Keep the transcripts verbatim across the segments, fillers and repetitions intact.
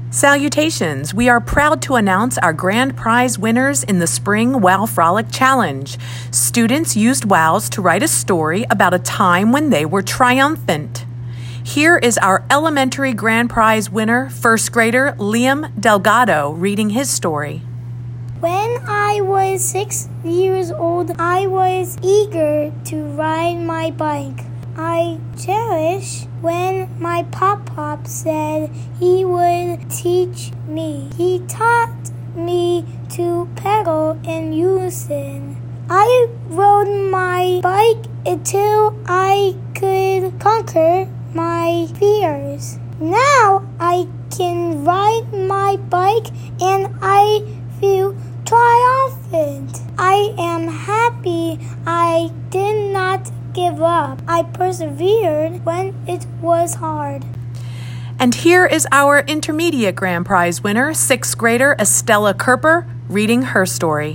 Salutations! We are proud to announce our grand prize winners in the Spring Wow Frolic Challenge. Students used wows to write a story about a time when they were triumphant. Here is our elementary grand prize winner, first grader Liam Delgado, reading his story. When I was six years old, I was eager to ride my bike. I cherish when my pop-pop said he would teach me. He taught me to pedal in unison. I rode my bike until I could conquer my fears. Now I can ride my bike and I feel triumphant. I am happy I did not give up. I persevered when it was hard. And here is our intermediate grand prize winner, sixth grader Estella Kerper, reading her story.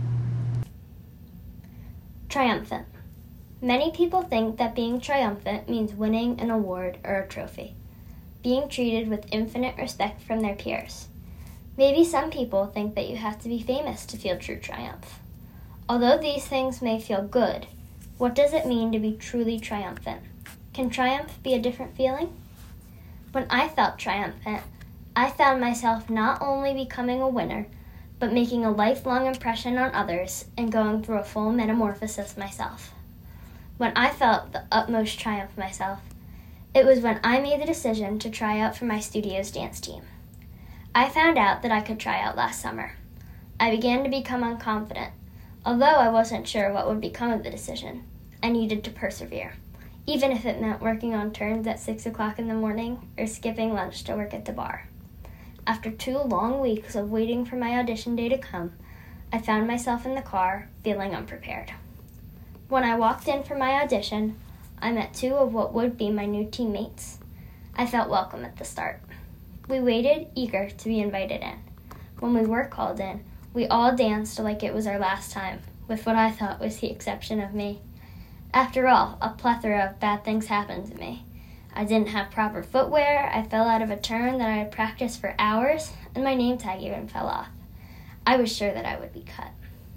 Triumphant. Many people think that being triumphant means winning an award or a trophy, being treated with infinite respect from their peers. Maybe some people think that you have to be famous to feel true triumph. Although these things may feel good, what does it mean to be truly triumphant? Can triumph be a different feeling? When I felt triumphant, I found myself not only becoming a winner, but making a lifelong impression on others and going through a full metamorphosis myself. When I felt the utmost triumph myself, it was when I made the decision to try out for my studio's dance team. I found out that I could try out last summer. I began to become unconfident. Although I wasn't sure what would become of the decision, I needed to persevere, even if it meant working on turns at six o'clock in the morning or skipping lunch to work at the bar. After two long weeks of waiting for my audition day to come, I found myself in the car, feeling unprepared. When I walked in for my audition, I met two of what would be my new teammates. I felt welcome at the start. We waited, eager to be invited in. When we were called in, we all danced like it was our last time, with what I thought was the exception of me. After all, a plethora of bad things happened to me. I didn't have proper footwear, I fell out of a turn that I had practiced for hours, and my name tag even fell off. I was sure that I would be cut.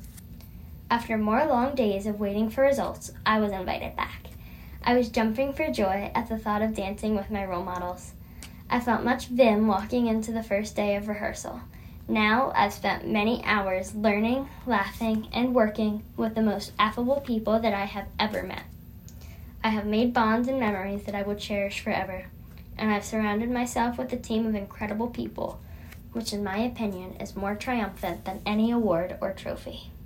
After more long days of waiting for results, I was invited back. I was jumping for joy at the thought of dancing with my role models. I felt much vim walking into the first day of rehearsal. Now I've spent many hours learning, laughing, and working with the most affable people that I have ever met. I have made bonds and memories that I will cherish forever, and I've surrounded myself with a team of incredible people, which in my opinion is more triumphant than any award or trophy.